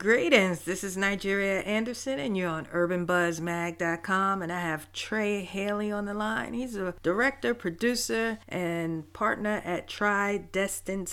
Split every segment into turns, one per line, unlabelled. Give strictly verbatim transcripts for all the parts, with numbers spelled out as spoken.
Greetings, this is Nigeria Anderson, and you're on urban buzz mag dot com, and I have Trey Haley on the line. He's a director, producer, and partner at Tri-Destined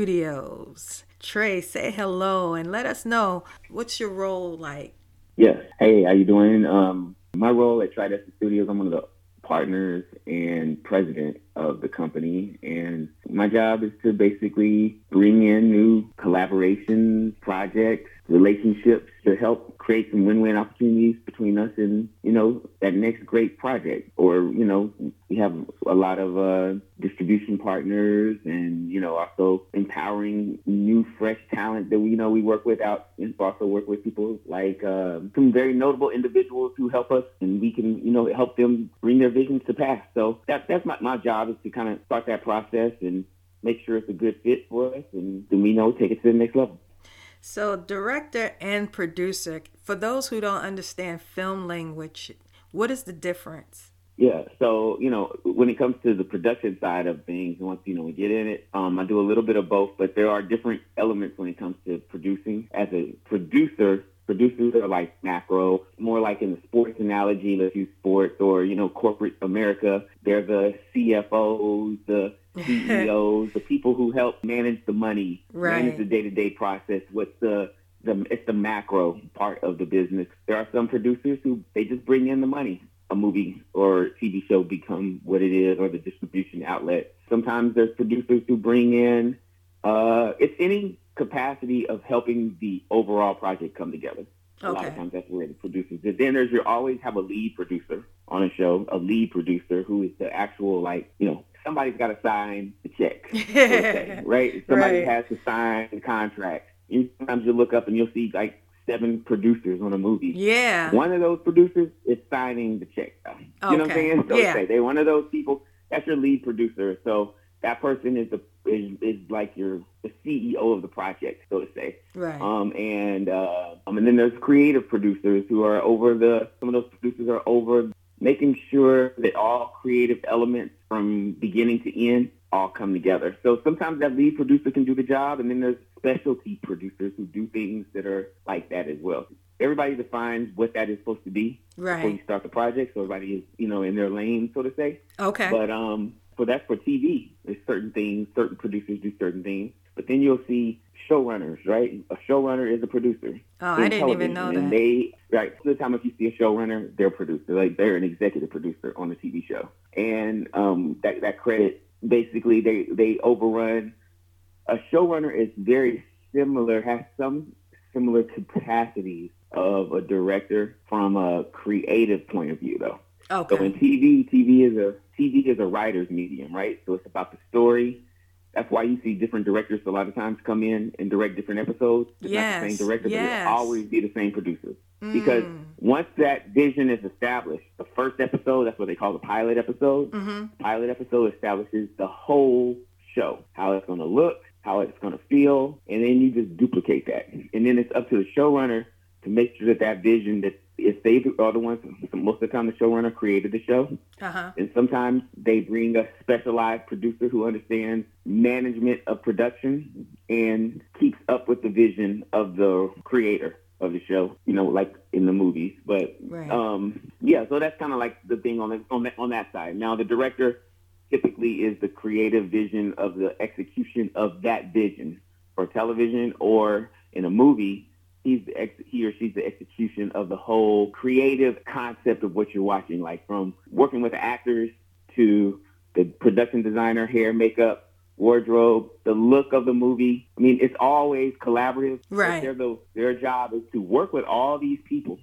Studios. Trey, say hello and let us know, what's your role like?
Yes. Hey, how you doing? Um, my role at Tri-Destined Studios, I'm one of the partners and president of the company, and my job is to basically bring in new collaborations, projects, relationships to help create some win-win opportunities between us and, you know, that next great project. Or, you know, we have a lot of uh, distribution partners and, you know, also empowering new, fresh talent that we, you know, we work with out and also work with people like uh, some very notable individuals who help us, and we can, you know, help them bring their visions to pass. So that, that's my, my job, is to kind of start that process and make sure it's a good fit for us, and then we know take it to the next level.
So, director and producer, for those who don't understand film language, what is the difference?
Yeah, so, you know, when it comes to the production side of things, once, you know, we get in it, um, I do a little bit of both, but there are different elements when it comes to producing. As a producer, producers are like macro, more like in the sports analogy, let's use sports, or, you know, corporate America. They're the C F Os, the C E Os, the people who help manage the money,
right.
manage the day-to-day process. What's the, the, it's the macro part of the business. There are some producers who, they just bring in the money. A movie or T V show become what it is, or the distribution outlet. Sometimes there's producers who bring in, uh, it's any capacity of helping the overall project come together. A
Okay.
lot of times that's where the producers is. Then there's, you always have a lead producer on a show, a lead producer who is the actual, like, you know, somebody's got to sign the check, so to say, right? Somebody
Right.
has to sign the contract. You, sometimes you look up and you'll see like seven producers on a movie.
Yeah.
One of those producers is signing the check. You know what I'm
Okay.
saying? So
Yeah.
say they're one of those people. That's your lead producer. So that person is the is, is like your the C E O of the project, so to say.
Right.
Um and uh, um and then there's creative producers who are over the. Some of those producers are over making sure that all creative elements from beginning to end all come together. So sometimes that lead producer can do the job, and then there's specialty producers who do things that are like that as well. Everybody defines what that is supposed to be
Right.
before you start the project, so everybody is, you know, in their lane, so to say.
Okay.
But um, so that's for T V. There's certain things, certain producers do certain things. But then you'll see showrunners, right? A showrunner is a producer.
Oh,
in
I didn't even
television.
know
And
that.
they, right, most of the time if you see a showrunner, they're a producer. Like, they're an executive producer on a T V show. And um, that, that credit, basically, they, they overrun. A showrunner is very similar, has some similar capacities of a director from a creative point of view, though.
Okay.
So in T V, T V is a T V is a writer's medium, right? So it's about the story. That's why you see different directors a lot of times come in and direct different episodes. It's
Yes,
not the same director,
yes.
but it'll always be the same producer. Because
Mm.
once that vision is established, the first episode, that's what they call the pilot episode.
Mm-hmm.
Pilot episode establishes the whole show, how it's going to look, how it's going to feel, and then you just duplicate that. And then it's up to the showrunner to make sure that that vision, that if they are the ones, most of the time the showrunner created the show,
Uh-huh.
and sometimes they bring a specialized producer who understands management of production and keeps up with the vision of the creator of the show, you know, like in the movies. But
Right.
um, yeah, so that's kind of like the thing on the, on that on that side. Now the director typically is the creative vision of the execution of that vision for television, or in a movie, he's the ex- he or she's the execution of the whole creative concept of what you're watching, like from working with the actors to the production designer, hair, makeup, wardrobe, the look of the movie. I mean, it's always collaborative.
Right.
Their, their job is to work with all these people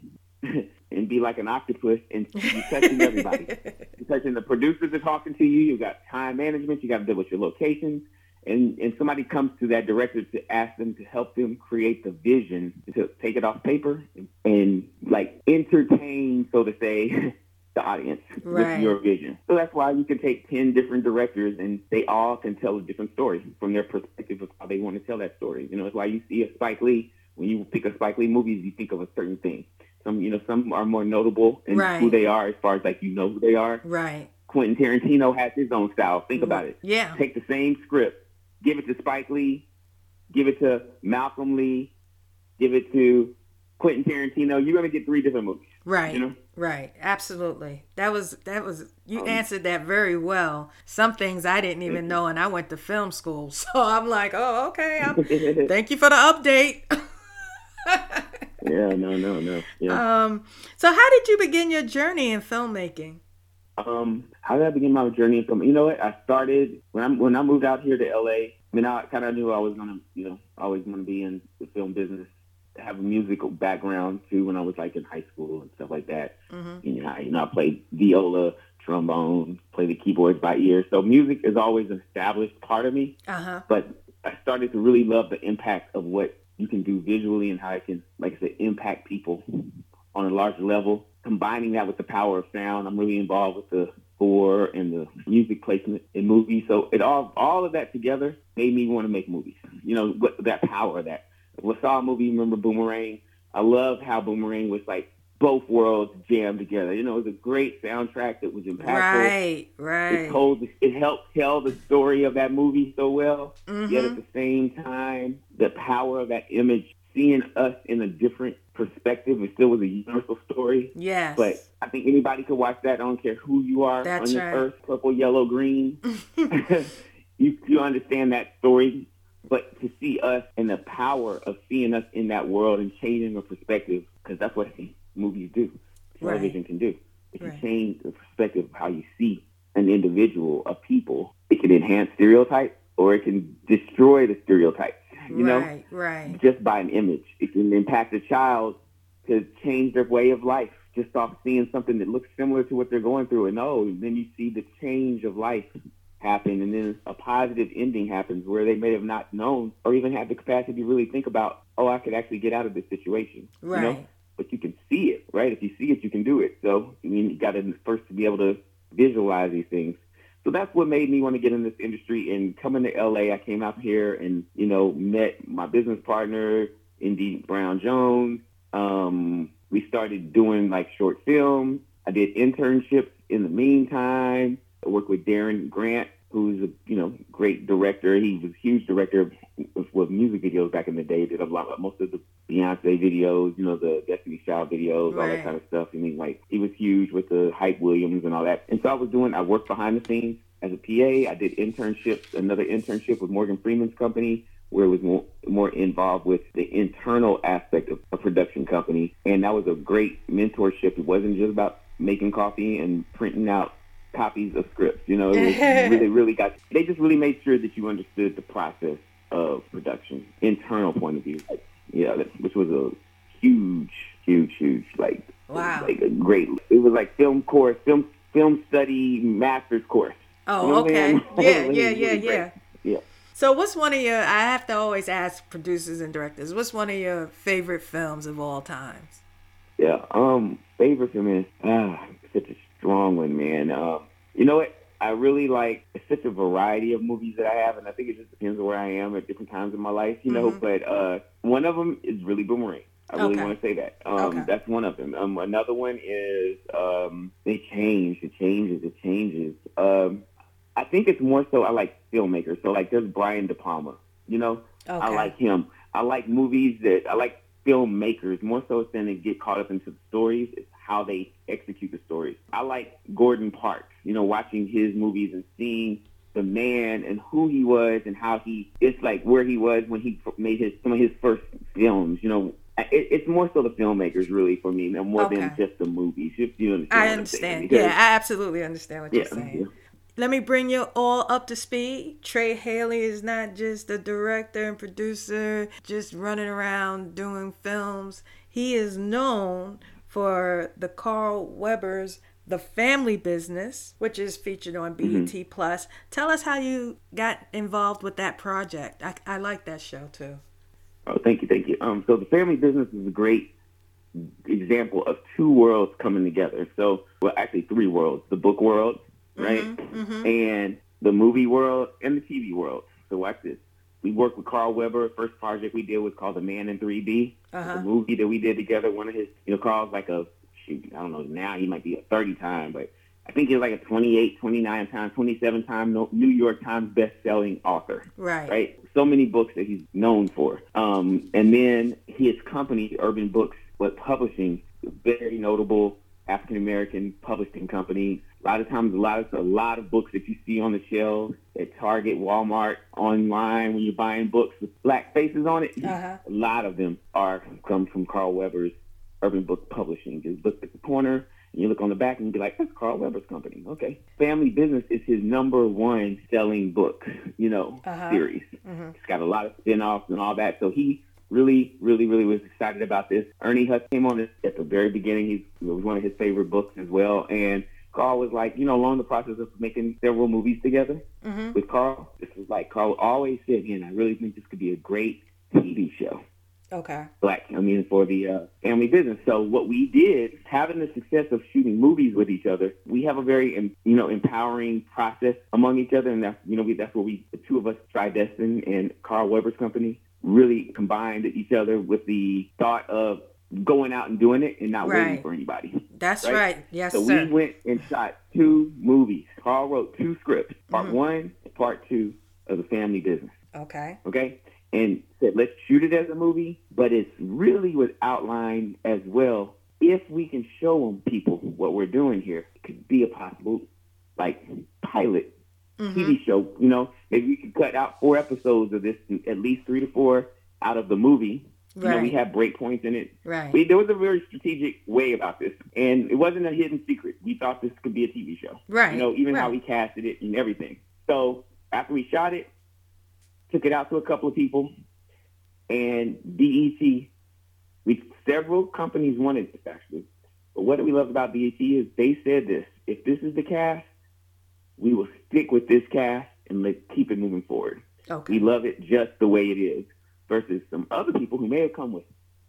and be like an octopus, and you're touching everybody. You're touching the producers are talking to you. You got time management. You got to deal with your locations. And and somebody comes to that director to ask them to help them create the vision, to take it off paper and, and like entertain, so to say, the audience
Right.
with your vision. So that's why you can take ten different directors and they all can tell a different story from their perspective of how they want to tell that story. You know, it's why you see a Spike Lee, when you pick a Spike Lee movie, you think of a certain thing. Some, you know, some are more notable in
Right.
who they are, as far as like, you know who they are.
Right.
Quentin Tarantino has his own style. Think about it.
Yeah.
Take the same script, give it to Spike Lee, give it to Malcolm Lee, give it to Quentin Tarantino, you're going to get three different movies.
Right.
You know?
Right. Absolutely. That was, that was, you
Um,
answered that very well. Some things I didn't even know, and I went to film school. So I'm like, oh, okay. I'm, thank you for the update.
yeah, no, no, no. Yeah.
Um, so how did you begin your journey in filmmaking?
Um, how did I begin my journey? From you know what I started when I when I moved out here to L A. I mean, I kind of knew I was gonna, you know, always gonna be in the film business. Have a musical background too when I was like in high school and stuff like that. Mm-hmm. You know, I, you know, I played viola, trombone, play the keyboards by ear. So music is always an established part of me. Uh-huh. But I started to really love the impact of what you can do visually and how it can, like I said, impact people on a larger level. Combining that with the power of sound, I'm really involved with the score and the music placement in movies. So it all, all of that together made me want to make movies. You know, what, that power of that. When I saw a movie, remember Boomerang? I loved how Boomerang was like both worlds jammed together. You know, it was a great soundtrack that was impactful.
Right, right.
It told, it helped tell the story of that movie so well. Mm-hmm. Yet at the same time, the power of that image, seeing us in a different perspective, it still was a universal story.
Yes.
But I think anybody could watch that. I don't care who you are.
That's
on this
right.
earth, purple, yellow, green. you you understand that story. But to see us and the power of seeing us in that world and changing the perspective, because that's what movies do, television right. can do. It can right. change the perspective of how you see an individual, a people. It can enhance stereotypes or it can destroy the stereotypes, you
right,
know,
right.
just by an image. It can impact a child to change their way of life just off seeing something that looks similar to what they're going through. And oh, and then you see the change of life happen, and then a positive ending happens where they may have not known or even had the capacity to really think about, oh, I could actually get out of this situation.
Right.
You know? But you can see it, right? If you see it, you can do it. So, I mean, you got to first to be able to visualize these things. So that's what made me want to get in this industry. And coming to L A, I came out here and, you know, met my business partner, Indy Brown Jones. Um, we started doing like short films. I did internships in the meantime. I worked with Darren Grant, who's a you know great director. He was a huge director of, of music videos back in the day. Did a lot, most of the Beyonce videos, you know, the Destiny's Child videos,
right.
all that kind of stuff. I mean, like he was huge with the Hype Williams and all that. And so I was doing. I worked behind the scenes as a P A. I did internships, another internship with Morgan Freeman's company, where it was more, more involved with the internal aspect of a production company. And that was a great mentorship. It wasn't just about making coffee and printing out copies of scripts. You know, it was really, really got, they just really made sure that you understood the process of production, internal point of view. Like, yeah, which was a huge, huge, huge, like,
wow.
like a great, it was like film course, film, film study master's course.
Oh,
you know
okay. Yeah, yeah, yeah,
really
yeah.
Yeah.
So what's one of your, I have to always ask producers and directors, what's one of your favorite films of all times?
Yeah, um, favorite film is, ah, such a strong one, man. Um, you know what? I really like, it's such a variety of movies that I have, and I think it just depends on where I am at different times in my life, you know, mm-hmm. but uh, one of them is really Boomerang. I really okay. want to say that. Um, okay. That's one of them. Um, another one is, um, they change, it changes, it changes. Um, I think it's more so I like filmmakers. So, like, there's Brian De Palma, you know? Okay. I like him. I like movies that, I like filmmakers, more so than to get caught up into the stories. It's how they execute the stories. I like Gordon Parks, you know, watching his movies and seeing the man and who he was and how he, it's like where he was when he made his some of his first films, you know. It, it's more so the filmmakers, really, for me, more okay. than just the movies. If you understand
I understand. Because, yeah, I absolutely understand what yeah, you're saying. Yeah. Let me bring you all up to speed. Trey Haley is not just a director and producer, just running around doing films. He is known for the Carl Weber's The Family Business, which is featured on B E T mm-hmm. Plus. Tell us how you got involved with that project. I, I like that show, too.
Oh, thank you, thank you. Um, so The Family Business is a great example of two worlds coming together. So, well, actually three worlds. The book world, right? Mm-hmm, mm-hmm. And the movie world and the T V world. So watch this. We worked with Carl Weber. First project we did was called The Man in three D. Uh-huh. The movie that we did together, one of his, you know, Carl's like a, shoot, I don't know, now he might be a thirty time, but I think he's like a twenty-eight, twenty-nine time, twenty-seven time New York Times best-selling author.
Right.
Right? so many books that he's known for. Um, and then his company, Urban Books what Publishing, very notable African American publishing company. A lot of times, a lot of a lot of books that you see on the shelves at Target, Walmart, online when you're buying books with black faces on it.
Uh-huh.
A lot of them are come from Carl Weber's Urban Book Publishing. Just look at the corner and you look on the back and you be like, "That's Carl Weber's company." Okay, Family Business is his number one selling book, you know,
uh-huh.
series.
Mm-hmm.
It's got a lot of spin-offs and all that. So he really, really, really was excited about this. Ernie Huss came on this at the very beginning. He's, it was one of his favorite books as well. And Carl was like, you know, along the process of making several movies together
mm-hmm.
with Carl, this was like Carl always said, man, I really think this could be a great T V show.
Okay.
Black, I mean, for the uh, Family Business. So what we did, having the success of shooting movies with each other, we have a very, you know, empowering process among each other. And that's, you know, we, that's where we, the two of us, TriDestined and Carl Weber's company, really combined each other with the thought of going out and doing it and not
right.
waiting for anybody.
That's right. right. Yes,
so
sir.
we went and shot two movies. Carl wrote two scripts, part
mm-hmm.
one and part two of The Family Business.
Okay.
Okay? And said, let's shoot it as a movie, but it's really was outlined as well. If we can show them people what we're doing here, it could be a possible, like, pilot mm-hmm. T V show. You know, maybe we could cut out four episodes of this, at least three to four out of the movie. Right. You know, we have break points in it.
Right.
We, there was a very strategic way about this, and it wasn't a hidden secret. We thought this could be a T V show.
Right.
You know, even
right.
how we casted it and everything. So after we shot it, took it out to a couple of people, and B E T, we several companies wanted this actually. But what we love about B E T is they said this: if this is the cast, we will stick with this cast and let keep it moving forward.
Okay.
We love it just the way it is. Versus some other people who may have come with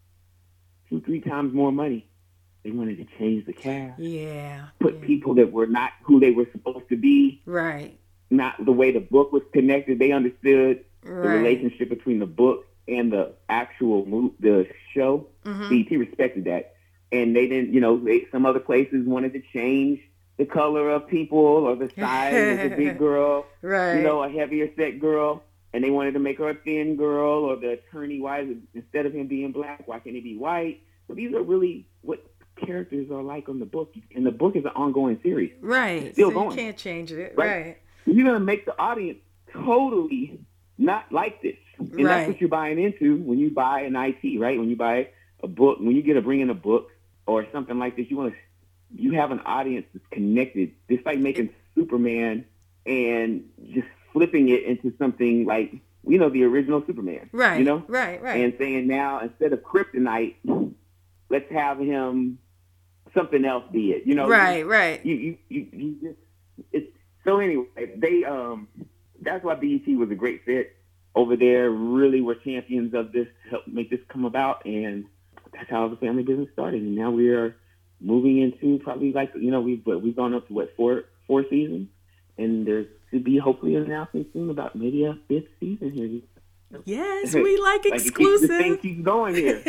two, three times more money. They wanted to change the cast.
Yeah.
Put
yeah.
people that were not who they were supposed to be.
Right.
Not the way the book was connected. They understood
right.
the relationship between the book and the actual move, the show.
Mm-hmm.
B E T respected that. And they didn't, you know, they, some other places wanted to change the color of people or the size of the big girl.
Right.
You know, a heavier set girl. And they wanted to make her a thin girl, or the attorney, why is it, instead of him being black, why can't he be white? So these are really what characters are like on the book. And the book is an ongoing series.
Right.
It's still
so
going.
You can't change it.
Right.
right.
You're going to make the audience totally not like this. And
right.
that's what you're buying into when you buy an I P, right? When you buy a book, when you get to bring in a book or something like this, you want to, you have an audience that's connected. It's like making it, Superman and just flipping it into something like, you know, the original Superman.
Right.
You know?
Right, right.
And saying now, instead of kryptonite, let's have him something else be it. You know?
Right,
you,
right.
You, you, you, you just, it's, so anyway, they, um, that's why B E T was a great fit over there. Really were champions of this to help make this come about. And that's how the Family Business started. And now we are moving into probably like, you know, we've, we've gone up to what, four, four seasons. And there's to be hopefully an announcement soon about maybe a fifth season here.
Yes, we like
like
exclusive.
The thing keeps going here.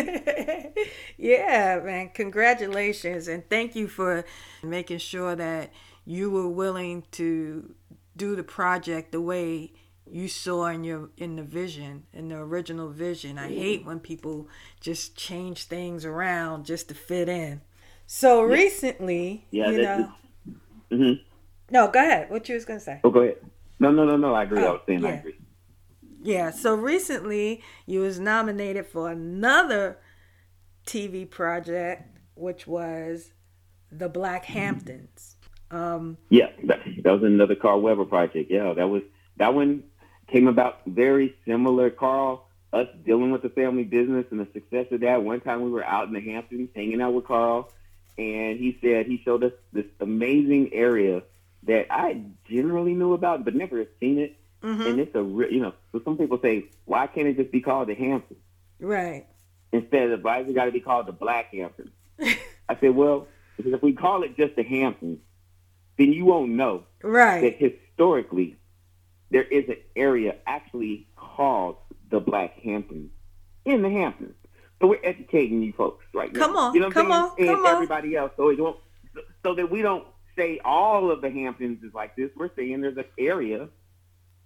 Yeah, man. Congratulations. And thank you for making sure that you were willing to do the project the way you saw in your in the vision, in the original vision. I hate when people just change things around just to fit in. So
yeah.
recently,
yeah,
you know.
Mm-hmm.
No, go ahead. What you was going to say?
Oh, go ahead. No, no, no, no. I agree.
Oh,
I was saying
yeah.
I agree.
Yeah. So recently, you was nominated for another T V project, which was The Black Hamptons. Um,
yeah, that, that was another Carl Weber project. Yeah, that was that one came about very similar. Carl, us dealing with the family business and the success of that. One time we were out in the Hamptons hanging out with Carl, and he said he showed us this amazing area that I generally knew about, but never had seen it. Mm-hmm. And it's a, you know, so some people say, why can't it just be called the Hamptons?
Right.
Instead of, why has it got to be called the Black Hamptons? I said, well, because if we call it just the Hamptons, then you won't know
right.
that historically there is an area actually called the Black Hamptons in the Hamptons. So we're educating you folks right now.
Come on,
you know what
come
I'm
on,
saying?
come
and
on.
Everybody else, so it won't, so that we don't say all of the Hamptons is like this. We're saying there's an area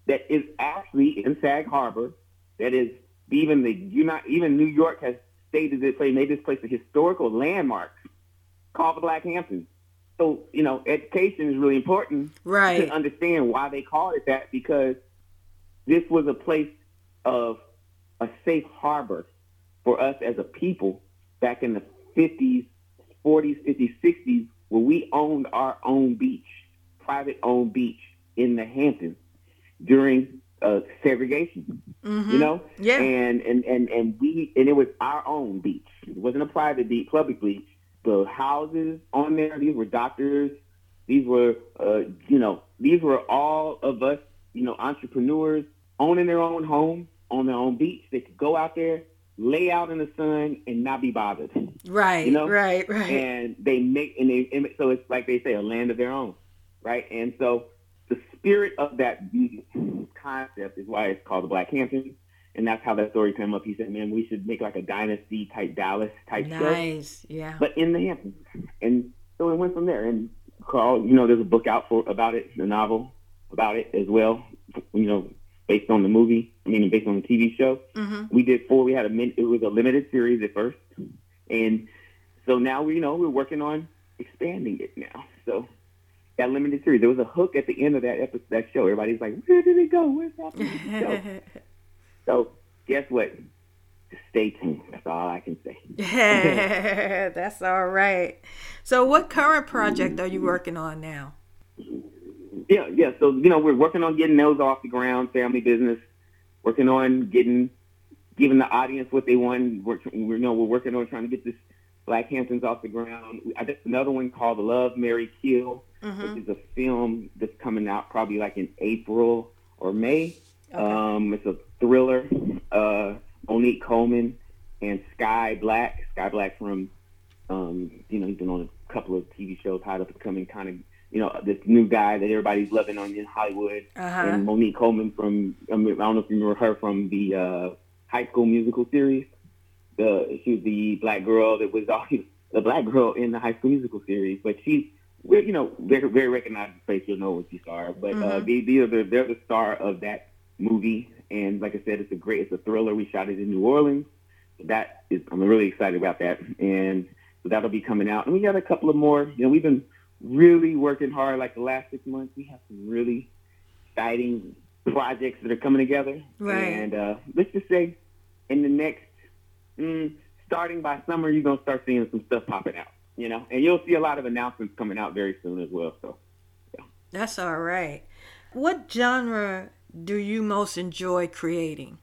that is actually in Sag Harbor. That is even the United, even New York has stated this place, made this place a historical landmark called the Black Hamptons. So, you know, education is really important
right.
to understand why they call it that, because this was a place of a safe harbor for us as a people back in the fifties, forties, fifties, sixties, where we owned our own beach, private owned beach in the Hamptons during uh, segregation,
mm-hmm.
you know?
Yeah.
And, and, and, and we, and it was our own beach. It wasn't a private beach, public beach. The houses on there, these were doctors. These were, uh, you know, these were all of us, you know, entrepreneurs owning their own home on their own beach. They could go out there, lay out in the sun, and not be bothered.
Right,
you know?
right, right.
And they make, and they, and so it's like they say, a land of their own, right? And so the spirit of that concept is why it's called the Black Hamptons. And that's how that story came up. He said, man, we should make like a dynasty type Dallas type
nice.
show.
Nice, yeah.
But in the Hamptons. And so it went from there. And Carl, you know, there's a book out for about it, a novel about it as well, you know, based on the movie, I mean, based on the T V show.
Mm-hmm.
We did four, we had a, min- it was a limited series at first. And so now, we, you know, we're working on expanding it now. So that limited series, there was a hook at the end of that episode, that show. Everybody's like, where did it go? What's happening to the show? So guess what? Just stay tuned. That's all I can say.
Yeah, that's all right. So what current project are you working on now?
Yeah, yeah. So, you know, we're working on getting those off the ground, family business, working on getting, giving the audience what they want. We're, we know we're working on trying to get this Black Hamptons off the ground. I did another one called Love, Marry, Kill, mm-hmm. which is a film that's coming out probably like in April or May. Okay. Um, it's a thriller. Uh, Monique Coleman and Sky Black. Sky Black from, um, you know, he's been on a couple of T V shows, hot up and coming, kind of, you know, this new guy that everybody's loving on in Hollywood. Uh-huh. And Monique Coleman from, I, mean, I don't know if you remember her from the uh, High School Musical series. The she was the black girl that was always the black girl in the High School Musical series, but she's, you know, very, very recognizable face. You'll know when you saw her. But mm-hmm. uh, they, they are the, they're the star of that movie, and like I said, it's a great, it's a thriller. We shot it in New Orleans. That is, I'm really excited about that, and so that'll be coming out. And we got a couple of more. You know, we've been really working hard. Like the last six months, we have some really exciting projects that are coming together.
Right.
And uh, let's just say, in the next, mm, starting by summer, you're gonna start seeing some stuff popping out. You know, and you'll see a lot of announcements coming out very soon as well. So, yeah.
That's all right. What genre do you most enjoy creating?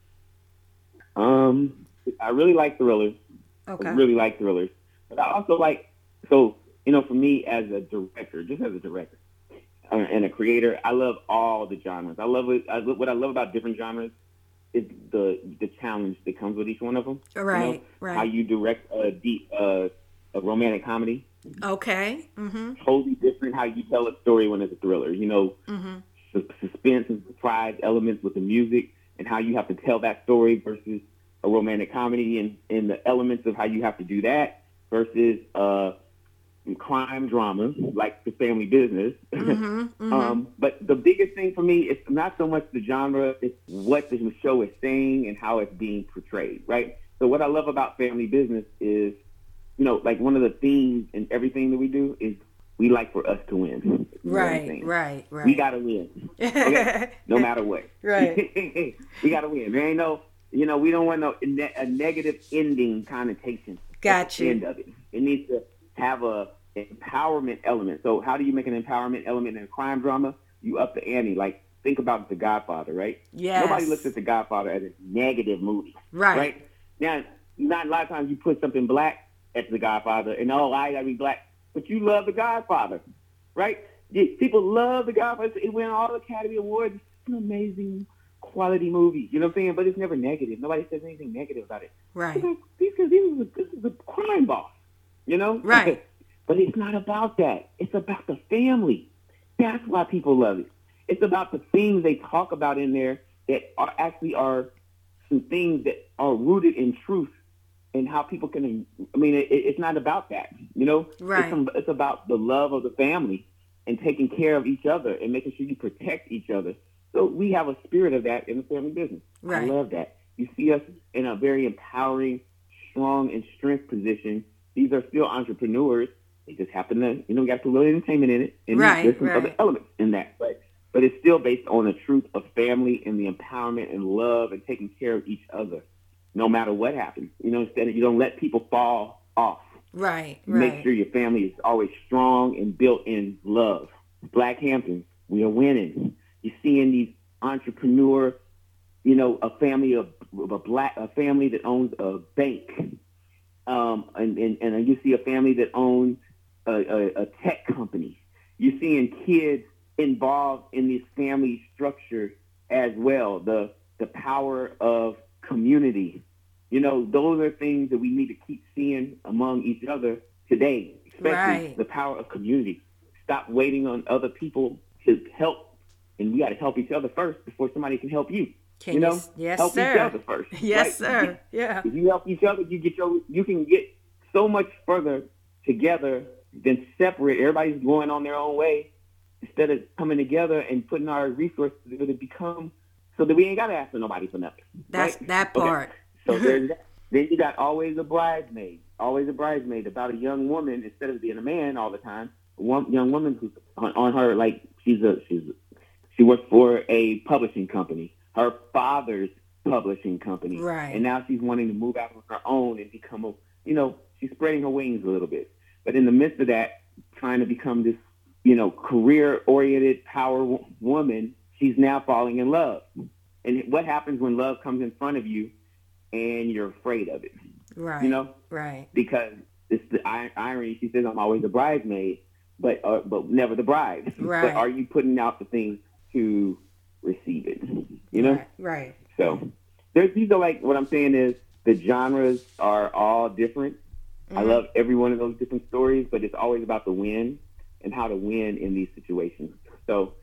Um, I really like thrillers.
Okay.
I really like thrillers. But I also like, so, you know, for me as a director, just as a director uh, and a creator, I love all the genres. I love it. I, what I love about different genres is the the challenge that comes with each one of them.
Right,
you know,
right.
How you direct a deep, uh, a romantic comedy.
Okay. Mm-hmm.
Totally different how you tell a story when it's a thriller. You know, mm-hmm. suspense and surprise elements with the music and how you have to tell that story versus a romantic comedy, and, and the elements of how you have to do that versus uh, crime drama like The Family Business. Mm-hmm, mm-hmm. um, but the biggest thing for me is not so much the genre, it's what the show is saying and how it's being portrayed, right? So what I love about Family Business is, you know, like one of the themes in everything that we do is we like for us to win. You
right, right, right.
We got to win, okay? No matter what.
Right.
We got to win. There ain't no, you know, we don't want no a negative ending connotation.
Got you.
At the end of it. It needs to have a empowerment element. So how do you make an empowerment element in a crime drama? You up the ante. Like, think about The Godfather, right?
Yes.
Nobody looks at The Godfather as a negative movie.
Right.
Right? Now, not a lot of times you put something black at The Godfather, and oh, I gotta be black. But you love The Godfather, right? People love The Godfather. It won all the Academy Awards. It's an amazing quality movie. You know what I'm saying? But it's never negative. Nobody says anything negative about it.
Right.
Like, these guys, this is a, this is a crime boss. You know?
Right.
But it's not about that. It's about the family. That's why people love it. It's about the things they talk about in there that are actually are some things that are rooted in truth and how people can, I mean, it, it's not about that, you know?
Right.
It's, it's about the love of the family and taking care of each other and making sure you protect each other So we have a spirit of that in the family business.
Right.
I love that. You see us in a very empowering, strong, and strength position. These are still entrepreneurs. They just happen to, you know, we got to put a little entertainment in it. And
right,
there's some
right.
other elements in that. But, but it's still based on the truth of family and the empowerment and love and taking care of each other, no matter what happens. You know, instead of, you don't let people fall off.
Right,
You
right.
Make sure your family is always strong and built in love. Black Hamptons, we are winning. You're seeing these entrepreneur, you know, a family of a black, a family that owns a bank, um, and, and and you see a family that owns a, a, a tech company. You're seeing kids involved in this family structure as well. The the power of community. You know, those are things that we need to keep seeing among each other today, especially
right.
the power of community. Stop waiting on other people to help, and we got to help each other first before somebody can help you.
Can
you know,
you, yes,
help
sir.
each other first.
Yes,
right?
sir. Yeah.
If you help each other, you get your, you can get so much further together than separate. Everybody's going on their own way instead of coming together and putting our resources to become so that we ain't got to ask for nobody for nothing.
That's
right?
that part.
Okay. So there's that. Then you got always a bridesmaid, always a bridesmaid about a young woman instead of being a man all the time. One young woman who's on, on her, like she's a she's she works for a publishing company, her father's publishing company,
right?
And now she's wanting to move out on her own and become a, you know, she's spreading her wings a little bit. But in the midst of that, trying to become this, you know, career-oriented power w- woman, she's now falling in love. And what happens when love comes in front of you and you're afraid of it?
Right.
You know,
right?
Because it's the irony. She says, "I'm always a bridesmaid." But uh, but never the bride.
Right.
But are you putting out the things to receive it? You know?
Right. right.
So there's these are like what I'm saying is the genres are all different. Mm-hmm. I love every one of those different stories, but it's always about the win and how to win in these situations. So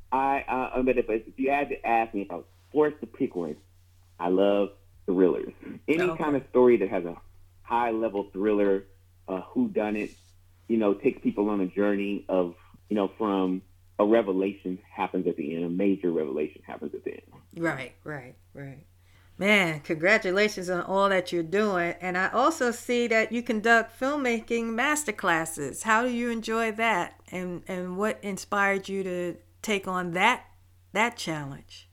I uh, but if, if you had to ask me if I was forced to pick one, I love thrillers. Any
okay.
kind of story that has a high level thriller, uh, whodunit. You know, takes people on a journey of, you know, from a revelation happens at the end, a major revelation happens at the end.
Right, right, right. Man, congratulations on all that you're doing. And I also see that you conduct filmmaking masterclasses. How do you enjoy that? And and what inspired you to take on that that challenge?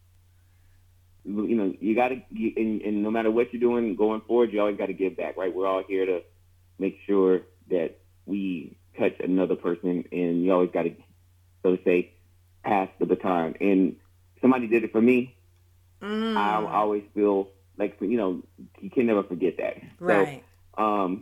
You know, you got to, and, and no matter what you're doing going forward, you always got to give back, right? We're all here to make sure that we touch another person, and you always got to, so to say, pass the baton. And somebody did it for me. Mm. I always feel like, you know, you can never forget that.
Right.
So, um,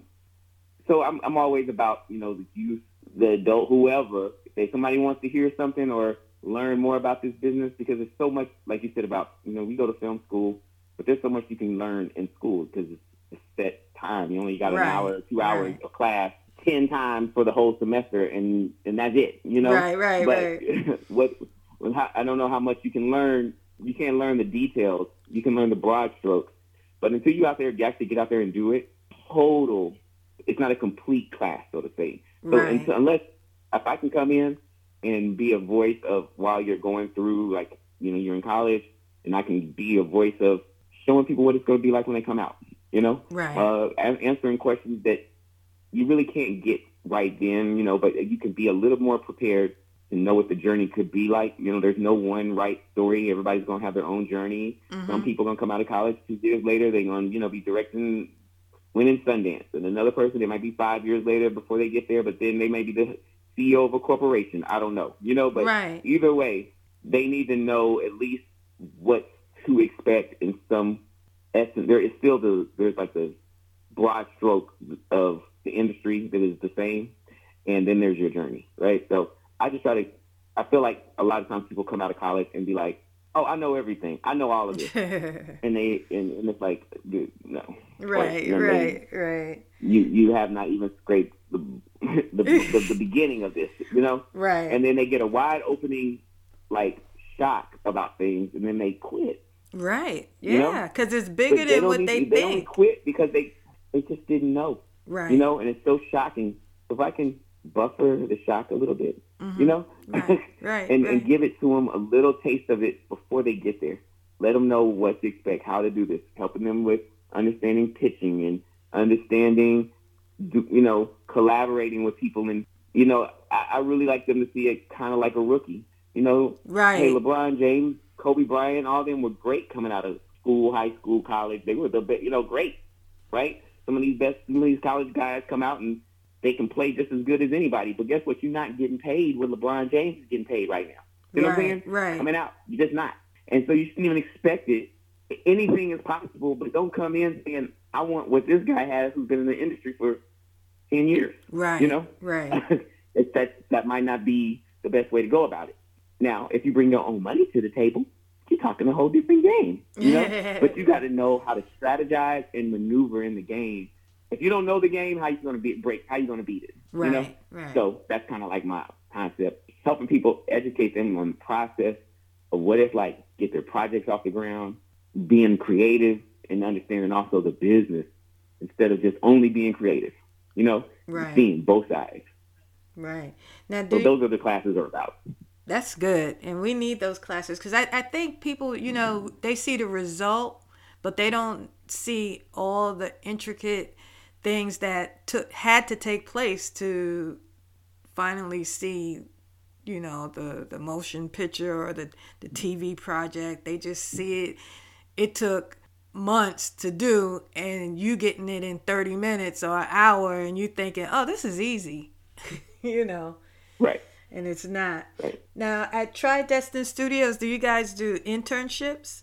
so I'm, I'm always about, you know, the youth, the adult, whoever, if somebody wants to hear something or learn more about this business, because it's so much, like you said, about, you know, we go to film school, but there's so much you can learn in school because it's, it's set time. You only got an right. hour, two hours right. of class. ten times for the whole semester, and, and that's it, you know?
Right, right,
but
right.
what, what, I don't know how much you can learn. You can't learn the details. You can learn the broad strokes. But until you out there, you actually get out there and do it, total, it's not a complete class, so to say. So
right.
until, unless, if I can come in and be a voice of while you're going through, like, you know, you're in college, and I can be a voice of showing people what it's going to be like when they come out, you know?
Right.
Uh, answering questions that you really can't get right then, you know, but you can be a little more prepared to know what the journey could be like. You know, there's no one right story. Everybody's going to have their own journey. Mm-hmm. Some people are going to come out of college two years later. They're going to, you know, be directing, winning Sundance. And another person, they might be five years later before they get there, but then they may be the C E O of a corporation. I don't know, you know, but
right.
either way, they need to know at least what to expect in some essence. There is still the, there's like the broad stroke of the industry that is the same, and then there's your journey, right? So I just try to, I feel like a lot of times people come out of college and be like, oh, I know everything. I know all of this. and they, and, and it's like, dude, no.
Right,
you know
right,
I mean?
right.
You you have not even scraped the the, the the beginning of this, you know?
Right.
And then they get a wide opening, like, shock about things, and then they quit.
Right, yeah, because you know? It's bigger but than what
need,
they,
they
think. They
only quit because they, they just didn't know.
Right.
You know, and it's so shocking. If I can buffer the shock a little bit,
Mm-hmm.
You know,
right, right,
and
right.
and give it to them a little taste of it before they get there. Let them know what to expect, how to do this, helping them with understanding pitching and understanding, you know, collaborating with people. And, you know, I, I really like them to see it kind of like a rookie. You know,
right.
Hey, LeBron James, Kobe Bryant, all of them were great coming out of school, high school, college. They were the best, you know, great, right? Some of these best, some of these college guys come out and they can play just as good as anybody. But guess what? You're not getting paid what LeBron James is getting paid right now. You know
right,
what I'm saying?
Right.
Coming out, you're just not. And so you shouldn't even expect it. Anything is possible, but don't come in saying, I want what this guy has who's been in the industry for ten years.
Right.
You know?
Right.
it, that, that might not be the best way to go about it. Now, if you bring your own money to the table, you're talking a whole different game. You know? But you got to know how to strategize and maneuver in the game. If you don't know the game, how you going to beat break? How you going to beat it?
Right.
You know?
Right.
So that's kind of like my concept, helping people, educate them on the process of what it's like, get their projects off the ground, being creative, and understanding also the business instead of just only being creative. You know,
right.
seeing both sides.
Right. Now, do
so
you,
those are the classes are about.
That's good, and we need those classes because I, I think people, you know, they see the result, but they don't see all the intricate things that took had to take place to finally see, you know, the, the motion picture or the, the T V project. They just see it. It took months to do, and you getting it in thirty minutes or an hour, and you thinking, oh, this is easy, you know.
Right.
And it's not.
Right.
Now, at Tri-Destin Studios, do you guys do internships?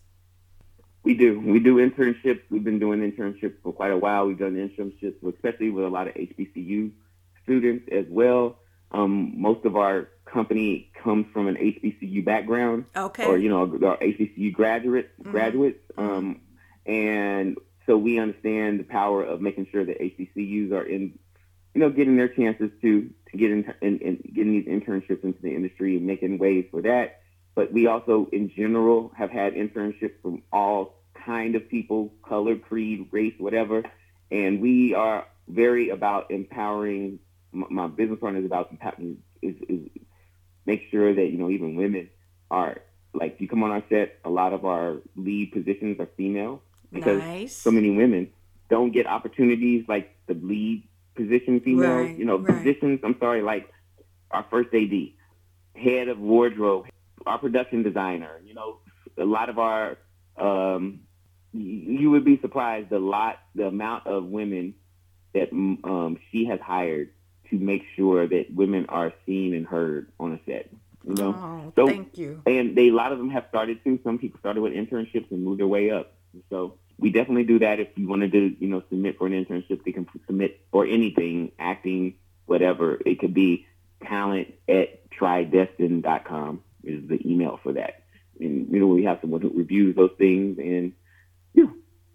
We do. We do internships. We've been doing internships for quite a while. We've done internships, especially with a lot of H B C U students as well. Um, most of our company comes from an H B C U background.
Okay.
Or, you know, our H B C U graduates,
mm-hmm.
graduates. Um, and so we understand the power of making sure that H B C Us are in, you know, getting their chances to, to get in, in, in getting these internships into the industry and making ways for that. But we also, in general, have had internships from all kind of people, color, creed, race, whatever. And we are very about empowering. My business partner is about is, is make sure that, you know, even women are, like, you come on our set, a lot of our lead positions are female because
nice.
So many women don't get opportunities like the lead position females,
right,
you know,
right.
positions, I'm sorry, like our first A D, head of wardrobe, our production designer, you know, a lot of our, um, you would be surprised a lot, the amount of women that um, she has hired to make sure that women are seen and heard on a set, you know.
Oh,
so,
thank you.
And they, a lot of them have started to. Some people started with internships and moved their way up. So we definitely do that. If you wanted to, you know, submit for an internship, they can submit for anything, acting, whatever. It could be talent at tri destin dot com is the email for that. And, you know, we have someone who reviews those things. And, yeah.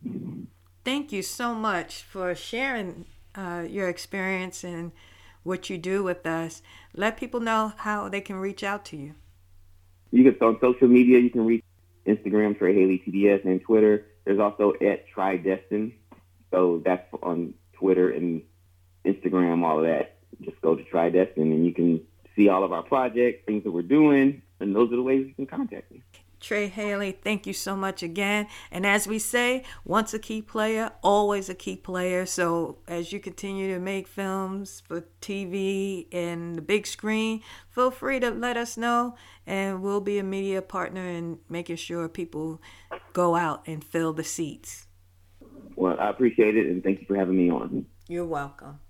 Thank you so much for sharing uh, your experience and what you do with us. Let people know how they can reach out to you.
You can, on social media, you can reach Instagram, Trey Haley T D S, and Twitter. There's also at Tri-Destin. So that's on Twitter and Instagram, all of that. Just go to Tri-Destin and you can see all of our projects, things that we're doing, and those are the ways you can contact me.
Trey Haley, thank you so much again. And as we say, once a key player, always a key player. So as you continue to make films for T V and the big screen, feel free to let us know, and we'll be a media partner in making sure people go out and fill the seats.
Well, I appreciate it, and thank you for having me on.
You're welcome.